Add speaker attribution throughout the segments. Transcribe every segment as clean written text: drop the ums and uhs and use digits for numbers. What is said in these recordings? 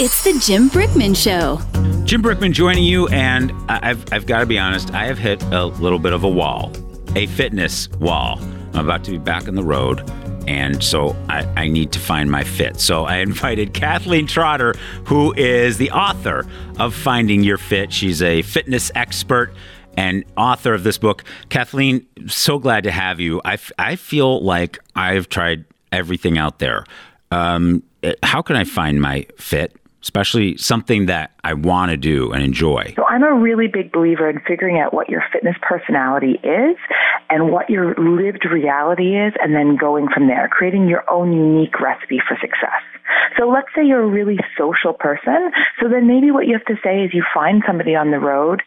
Speaker 1: It's the Jim Brickman Show.
Speaker 2: Jim Brickman joining you, and I've got to be honest, I have hit a little bit of a wall, a fitness wall. I'm about to be back on the road, and so I need to find my fit. So I invited Kathleen Trotter, who is the author of Finding Your Fit. She's a fitness expert and author of this book. Kathleen, so glad to have you. I feel like I've tried everything out there. How can I find my fit? Especially something that I want to do and enjoy.
Speaker 3: So I'm a really big believer in figuring out what your fitness personality is and what your lived reality is, and then going from there, creating your own unique recipe for success. So let's say you're a really social person. So then maybe what you have to say is you find somebody on the road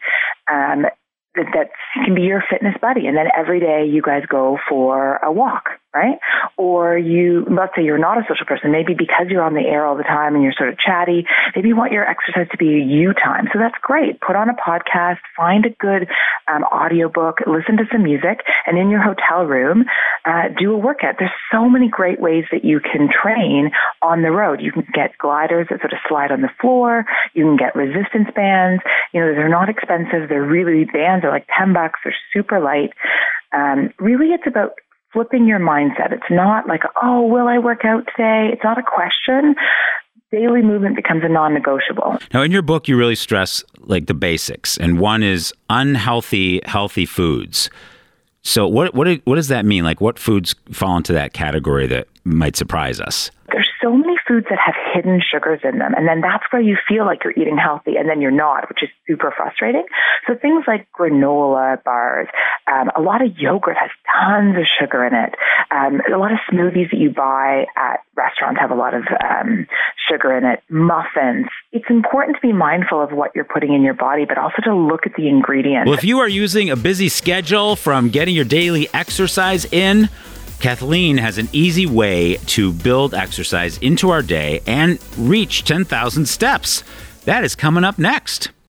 Speaker 3: that can be your fitness buddy, and then every day you guys go for a walk, right? Or let's say you're not a social person, maybe because you're on the air all the time and you're sort of chatty, maybe you want your exercise to be a you time. So that's great. Put on a podcast, find a good audiobook, listen to some music, and in your hotel room, do a workout. There's so many great ways that you can train on the road. You can get gliders that sort of slide on the floor. You can get resistance bands. They're not expensive. Bands are like $10. They're super light. Really, it's about flipping your mindset. It's not like, oh, will I work out today? It's not a question. Daily movement becomes a non-negotiable.
Speaker 2: Now, in your book, you really stress like the basics, and one is unhealthy, healthy foods. So what does that mean? Like, what foods fall into that category that might surprise us?
Speaker 3: There's so many foods that have hidden sugars in them, and then that's where you feel like you're eating healthy, and then you're not, which is super frustrating. So things like granola bars, a lot of yogurt has tons of sugar in it. A lot of smoothies that you buy at restaurants have a lot of sugar in it. Muffins. It's important to be mindful of what you're putting in your body, but also to look at the ingredients.
Speaker 2: Well, if you are using a busy schedule from getting your daily exercise in, Kathleen has an easy way to build exercise into our day and reach 10,000 steps. That is coming up next.